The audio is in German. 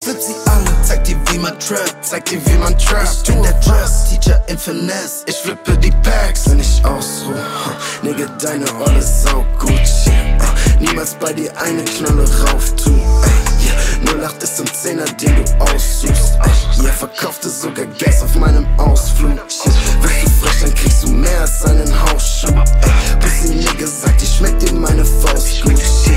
Flip sie alle, zeig dir wie man trappt, zeig dir wie man trappt. Ich bin der Jazz-Teacher in Finesse, ich flippe die Packs, wenn ich ausruh. Nigga, deine Olle sau Gucci. Niemals bei dir eine Knolle rauf tu. 08 ist im 10er, den du aussuchst. Yeah, verkaufte sogar Gas auf meinem Ausflug. Bist du frech, dann kriegst du mehr als einen Hausschuh. Pussy Nigga sagt, ich schmeck dir meine Faust gut.